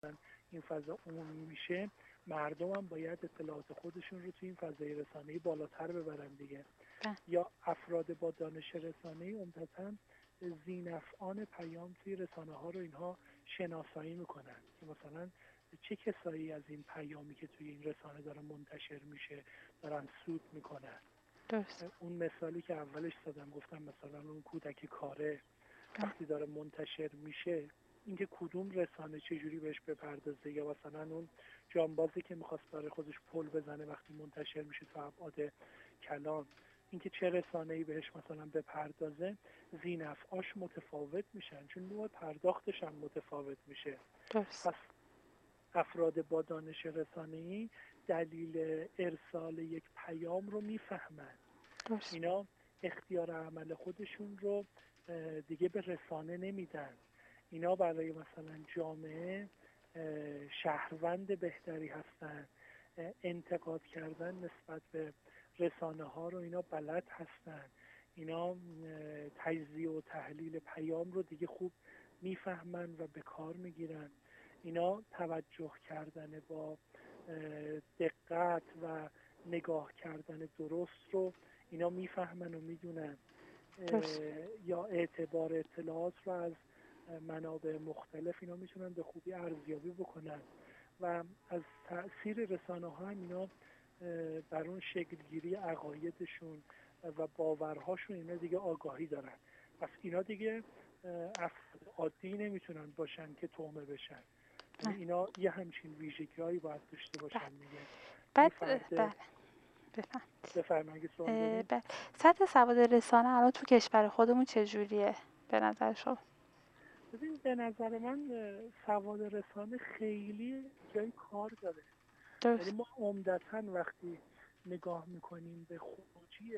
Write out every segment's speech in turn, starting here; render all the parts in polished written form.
این فضا عمومی میشه، مردم هم باید اطلاعات خودشون رو توی این فضای رسانه‌ای بالاتر ببرن دیگه. بله. یا افراد با دانش رسانه‌ای عمدتاً ذی‌نفعان پیام توی رسانه‌ها رو اینها شناسایی میکنن که مثلا چه کسایی از این پیامی که توی این رسانه داره منتشر میشه دارن سود میکنن. درست. اون مثالی که اولش زدم گفتم مثلا اون کودک کاره بله. وقتی داره منتشر میشه، اینکه کدوم رسانه چجوری بهش بپردازه، یا مثلا اون جانبازی که میخواست برای خودش پل بزنه وقتی منتشر میشه تو ابعاد کلان، اینکه چه رسانه‌ای بهش مثلا بپردازه، ذی‌نفعاش متفاوت میشن چون نوع پرداختش هم متفاوت میشه. درست. پس افراد با دانش رسانه‌ای دلیل ارسال یک پیام رو میفهمن. درست. اینا اختیار عمل خودشون رو دیگه به رسانه نمیدن. اینا برای مثلا جامعه شهروند بهتری هستن، انتقاد کردن نسبت به رسانه ها رو اینا بلد هستن. اینا تجزیه و تحلیل پیام رو دیگه خوب میفهمن و به کار میگیرن. اینا توجه کردن با دقت و نگاه کردن درست رو اینا میفهمن و میدونن. درست. یا اعتبار اطلاعات رو از منابع مختلف اینا میتونن به خوبی ارزیابی بکنن و از تأثیر رسانه ها هم اینا بر اون شکلگیری عقایدشون و باورهاشون اینا دیگه آگاهی دارن. پس اینا دیگه افراد عادی نمیتونن باشن که تومه بشن. یعنی اینا یه همچین ویژگی‌هایی باید داشته بله. باشن دیگه. یعنی بعد فرد بله بفهم. بفرمایید سوال دارین. بله. سطح سواد رسانه الان تو کشور خودمون چجوریه به نظر شما؟ ببین به نظر من سواد رسانه خیلی جای کار داره. یعنی درست. ما عمدتاً وقتی نگاه میکنیم به خروجی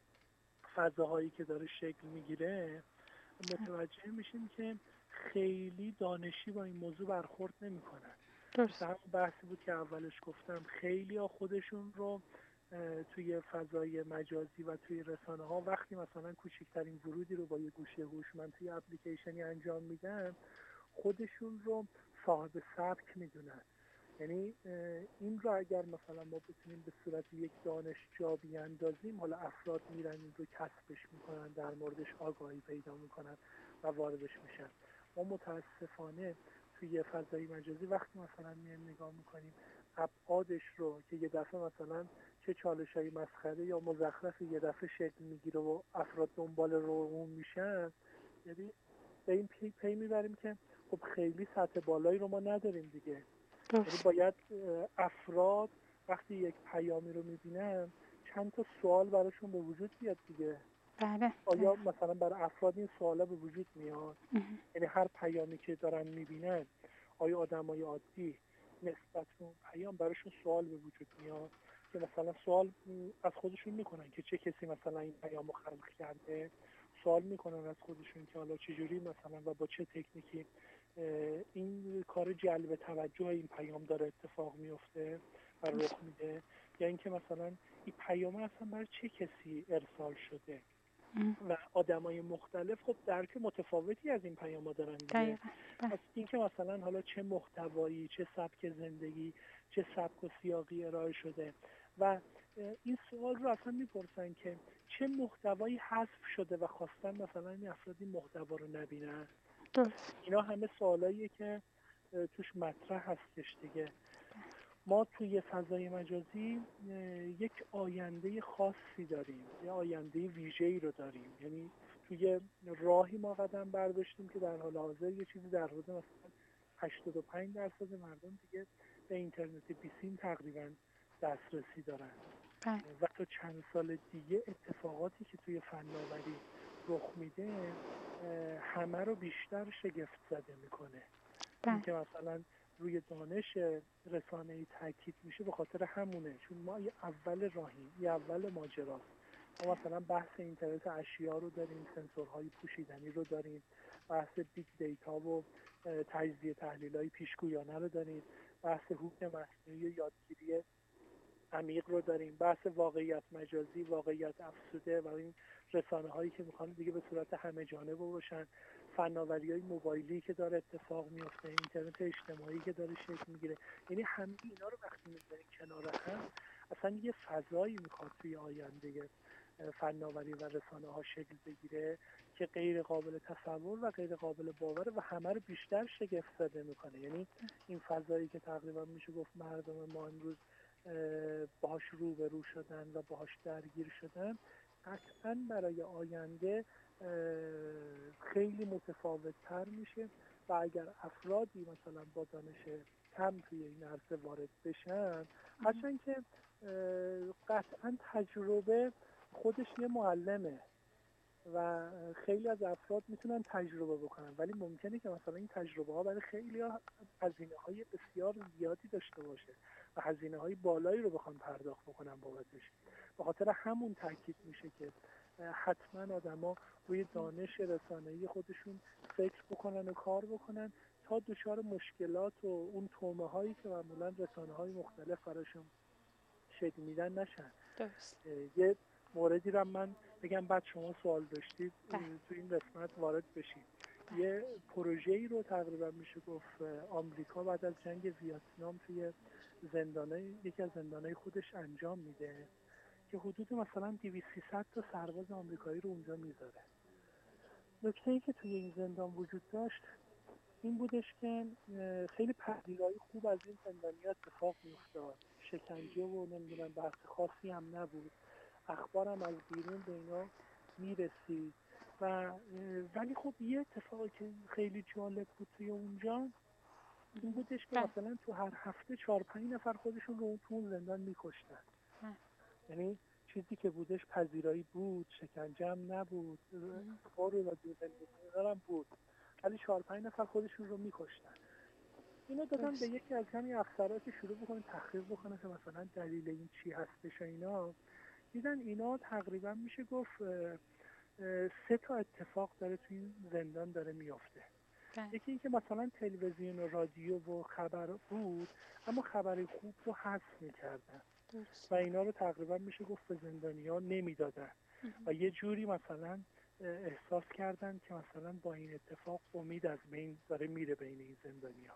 فضاهایی که داره شکل میگیره متوجه میشیم که خیلی دانشی با این موضوع برخورد نمیکنن. مثل درست. همون بحثی بود که اولش گفتم، خیلی ها خودشون رو توی فضای مجازی و توی رسانه ها وقتی مثلا کوچکترین ورودی رو با یه گوشی هوشمند توی اپلیکیشنی انجام میدن خودشون رو صاحب سبک میدونن. یعنی این رو اگر مثلا ما بتونیم به صورت یک دانشجو بیاندازیم، حالا افراد میرن این رو کسبش میکنن، در موردش آگاهی پیدا میکنن و واردش میشن. ما متاسفانه توی فضای مجازی وقتی مثلا میایم نگاه میکنیم ابعادش رو که یه دفعه مثلا چه چالش‌های مسخره یا مزخرف یه دفعه شکل میگیره و افراد دنبال رو اون میشن، یعنی به این پی میبریم که خب خیلی سطح بالایی رو ما نداریم دیگه. یعنی درست. باید افراد وقتی یک پیامی رو میبینن چند تا سوال براشون به وجود بیاد دیگه. بله. آیا مثلا برای افراد این سوالا به وجود میاد؟ یعنی هر پیامی که دارن میبینن آیا آدمای عادی نسبت به اون پیام براشون سوال به وجود میاد که مثلا سوال از خودشون میکنن که چه کسی مثلا این پیامو خلق کرده؟ سوال میکنن از خودشون که حالا چجوری مثلا و با چه تکنیکی این کار جلب توجه این پیام داره اتفاق میفته و رخ میده؟ یا اینکه مثلا این پیام اصلا برای چه کسی ارسال شده؟ و آدمای مختلف خب درک متفاوتی از این پیام‌ها دارن دیگه. دقیقا. بله. پس اینکه مثلا حالا چه محتوایی، چه سبک زندگی، چه سبک و سیاقی ارائه شده و این سوال رو اصلا میپرسن که چه محتوایی حذف شده و خواستن مثلا این افراد این محتوا رو نبینن. درست. اینا همه سوالاییه که توش مطرح هستش دیگه. ما توی فضای مجازی یک آینده خاصی داریم، یه آینده ویژه‌ای رو داریم. یعنی توی راهی ما قدم برداشتیم که در حال حاضر یه چیزی در حدود مثلا 85% مردم دیگه به اینترنت بیسیم تقریبا دسترسی دارن بله. و تا چند سال دیگه اتفاقاتی که توی فناوری رخ میده همه رو بیشتر شگفت زده میکنه. این بله. که مثلا روی دانش رسانه‌ای تاکید میشه به خاطر همونه، چون ما یه اول راهیم، یه اول ماجراست. ما مثلا بحث اینترنت اشیا رو داریم، سنسورهای پوشیدنی رو داریم، بحث بیگ دیتا و تجزیه تحلیل‌های پیشگویانه رو داریم، بحث هوش مصنوعی و یادگیری عمیق رو داریم، بحث واقعیت مجازی، واقعیت افزوده و این رسانه هایی که میخوان دیگه به صورت همه جانبه باشن، فناوری‌های موبایلی که داره اتفاق میفته، اینترنت اجتماعی که داره شکل میگیره. یعنی همه اینا رو وقتی میذاریم کنار هم، اصلا یه فضایی میخواد توی آینده فناوری و رسانه ها شکل بگیره که غیر قابل تصور و غیر قابل باوره و همه رو بیشتر شگفت زده میکنه. یعنی این فضایی که تقریبا میشه گفت مردم ما امروز باهاش روبرو شدن و باهاش درگیر شدن، قطعا برای آینده خیلی متفاوت تر میشه و اگر افرادی مثلا با دانش کم توی این عرصه وارد بشن، هرچند که قطعا تجربه خودش یه معلمه و خیلی از افراد میتونن تجربه بکنن، ولی ممکنه که مثلا این تجربه ها برای خیلی هزینه های بسیار زیادی داشته باشه و هزینه های بالایی رو بخوان پرداخت بکنن بابتش. به خاطر همون تاکید میشه که حتما آدما روی دانش رسانه‌ای خودشون فکر بکنن و کار بکنن تا دچار مشکلات و اون تومه هایی که معمولا رسانه های مختلف براشون شکل میدن نشن. یه موردی رو من بگم بعد شما سوال داشتید تو این قسمت وارد بشید. یه پروژه‌ای رو تقریبا میشه گفت آمریکا بعد از جنگ ویتنام توی یکی از زندان‌های خودش انجام میده که حدود مثلا 200-300 تا سرباز آمریکایی رو اونجا میذاره. نکته‌ای که توی این زندان وجود داشت این بودش که خیلی پذیرایی خوب از این زندانی‌ها اتفاق می‌افتاد. شکنجه و نمیدونم بحث خاصی هم نبود. اخبارم از بیرون به اینا میرسید ولی خب یه اتفاقی که خیلی جالب بود توی اونجا این بودش که مثلا تو هر هفته 4-5 نفر خودشون رو تو اون زندان می‌کشتن. یعنی چیزی که بودش پذیرایی بود، شکنجه هم نبود، اخبار و دوربین هم بود، ولی 4-5 نفر خودشون رو می‌کشتن. اینو دادن به یکی از همین افسرها که شروع بکنه تحقیق بکنه که مثلا دلیل این چی هستش و اینا. دیدن اینا تقریبا میشه گفت 3 تا اتفاق داره توی این زندان داره میافته. یکی این که مثلا تلویزیون و رادیو و خبر بود اما خبر خوب رو حذف میکردن و اینا رو تقریبا میشه گفت به زندانی‌ها نمیدادن و یه جوری مثلا احساس کردن که مثلا با این اتفاق امید از بین داره میره بین این زندانی‌ها.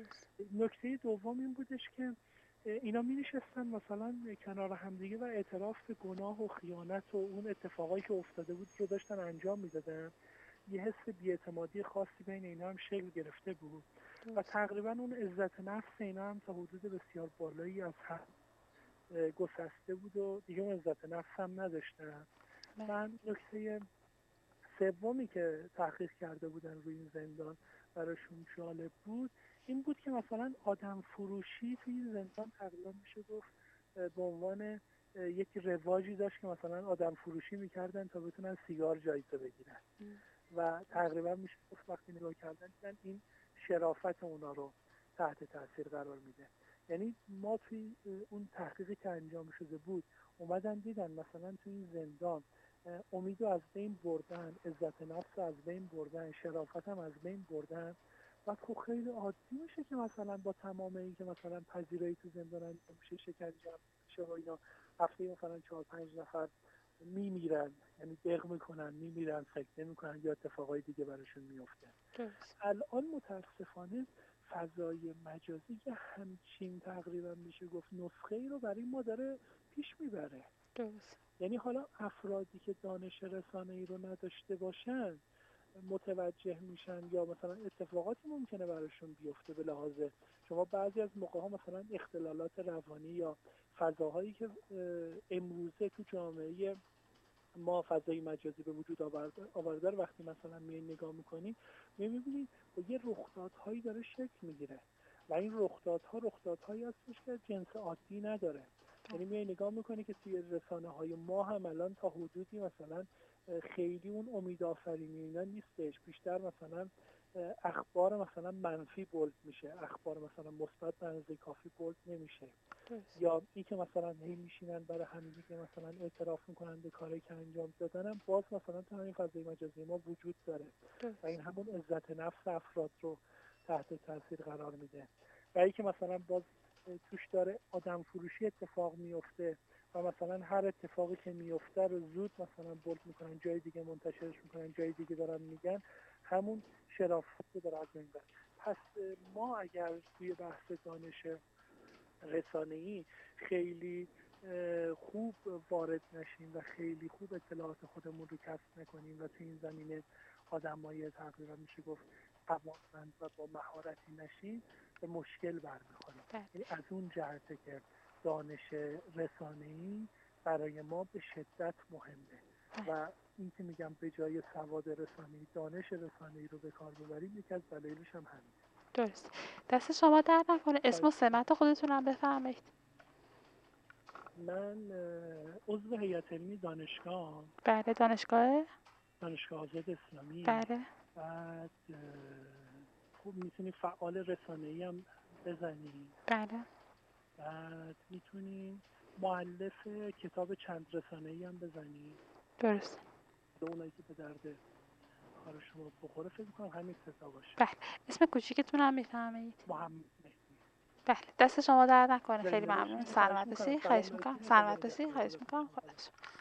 نکته دوم این بودش که اینا می نشستن مثلا کنار همدیگه و اعتراف به گناه و خیانت و اون اتفاقایی که افتاده بود رو داشتن انجام میدادن. یه حس بی‌اعتمادی خاصی بین اینا هم شکل گرفته بود و تقریبا اون عزت نفس اینا هم تا حدود بسیار بالایی از هم گسسته بود و دیگه اون عزت نفس هم نداشتن. من نکته سومی که تحقیق کرده بودن روی این زندان براشون جالب بود این بود که مثلا آدم فروشی توی این زندان تقریبا میشه گفت به عنوان یک رواجی داشت که مثلا آدم فروشی میکردن تا بتونن سیگار جایزه بگیرن و تقریبا میشه گفت وقتی نگاه کردن دیدن این شرافت اونا رو تحت تاثیر قرار میده. یعنی ما توی اون تحقیقی که انجام شده بود اومدن دیدن مثلا توی این زندان امیدو از بین بردن، عزت نفس از بین بردن، شرافت هم از بین بردن. بعد خب خیلی عادی میشه که مثلا با تمام این که مثلا پذیرایی تو زندان انجام میشه، شکنجه میشه و اینا، هفته مثلا 4-5 نفر میمیرن، یعنی دق میکنن میمیرن، سکته میکنن یا اتفاقای دیگه براشون میفته. الان متاسفانه فضای مجازی که همچین تقریبا میشه گفت نسخه ای رو برای ما داره پیش میبره. یعنی حالا افرادی که دانش رسانه‌ای رو نداشته باشن متوجه میشن یا مثلا اتفاقاتی ممکنه براشون بیفته به لحاظ شما بعضی از موقع‌ها مثلا اختلالات روانی یا فضاهایی که امروزه تو جامعه ما فضای مجازی به وجود آورده رو وقتی مثلا نگاه میکنیم میبینید با یه رخدادهایی داره شکل میگیره و این رخدادهایی هستش که جنس عادی نداره. یعنی میای نگاه میکنی که توی رسانه‌های ما هم الان تا حدودی مثلا خیلی اون امیدآفرینی اینا نیستش، بیشتر مثلا اخبار مثلا منفی بولد میشه، اخبار مثلا مثبت به اندازه کافی بولد نمیشه. یا این که مثلا هی میشینن برای همدیگه مثلا اعتراف میکنن به کاری که انجام دادن، باز مثلا تو همین فضای مجازی ما وجود داره و این همون عزت نفس افراد رو تحت تاثیر قرار میده. و این که مثلا باز توش داره آدم فروشی اتفاق میفته و مثلا هر اتفاقی که میفته رو زود مثلا بولد میکنن، جای دیگه منتشرش میکنن، جای دیگه دارن میگن. همون شرافت رو داره از این بر. پس ما اگر توی بحث دانش رسانه‌ای خیلی خوب وارد نشیم و خیلی خوب اطلاعات خودمون رو کسب نکنیم و توی این زمینه آدمای تقریبا میشه گفت توانمند و با مهارتی نشیم، به مشکل برمیخوریم. یعنی از اون جهته که دانش رسانه‌ای برای ما به شدت مهمه و این که میگم به جای سواد رسانه‌ای دانش رسانه‌ای رو به کار ببریم، یکی از دلایلش هم همین. درست. دست شما درد نکنه. اسم و سمت خودتونم بفرمایید. من عضو هیئت علمی دانشگاه. بله. دانشگاه آزاد اسلامی. بله. بعد خوب میتونی فعال رسانه‌ای هم بزنی. بله. بعد میتونی مؤلف کتاب چند رسانه‌ای هم بزنی. درست. اونایی که به درد کار شما بخوره فکر می‌کنم همین ستا باشه. بله. اسم کوچیکتون هم میفرمایید؟ محمد مهدی. بله. دست شما درد نکنه. خیلی زنده ممنون. باشین. خواهش سلامت می‌کنم. باشی. سلام خواهش برای میکنم. تیم سلامت خدمت باشی. خواهش میکنم. خدا